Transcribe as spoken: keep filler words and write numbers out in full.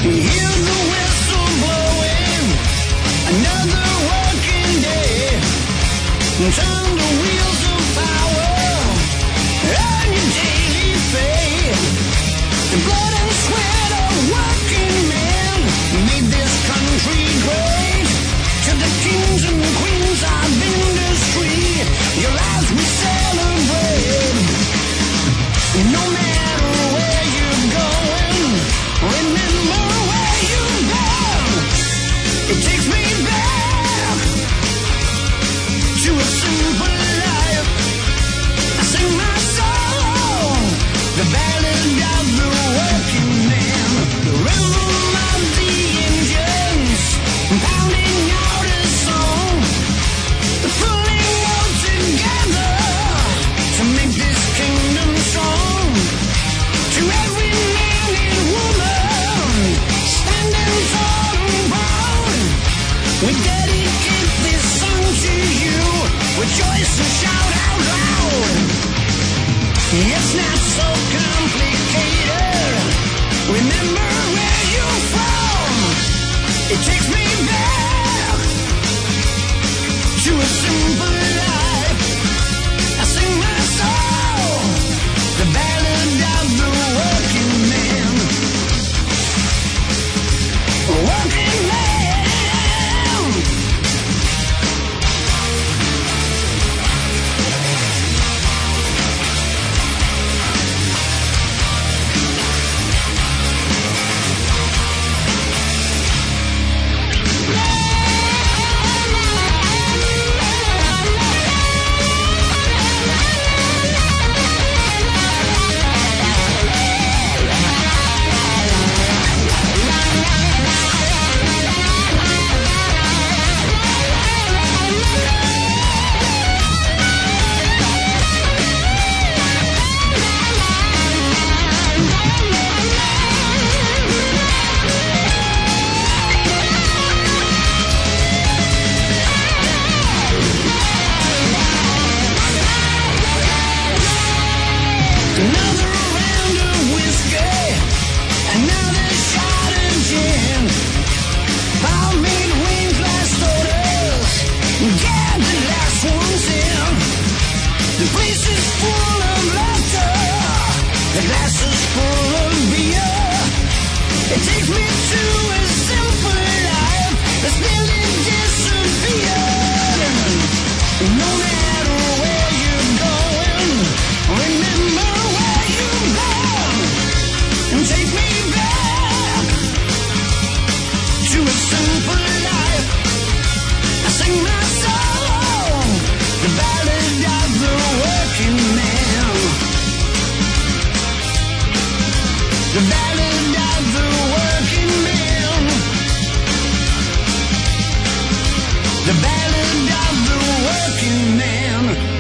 Hear the whistle blowing, another working day. Turn the wheels of power, earn your daily pay. The blood and sweat of working men made this country great. To the kings and queens of industry, your lives we celebrate. No matter where you're going, remember where you've been. It takes me back to a simple life. I sing my song, the ballad of the working man. The rhythm of the engines pounding out a song, pulling all together to make this kingdom strong. To every man and woman standing tall and proud, we dedicate this song to you. Rejoice and shout out loud. It's not so complicated. Remember where you're from. It takes me back to a simple life. I sing my song, the ballad of the working man. Working man. Another round of whiskey, another shot of gin. Pomade wings like sodas, get the last ones in. The place is full of laughter, the glass is full of beer. It takes me to a simple life that's nearly disappeared. No matter where you're going, remember where you've been, and take me back to a simple life. I sing my song, the ballad of the working man. The ballad of the working man. The ballad of the working man.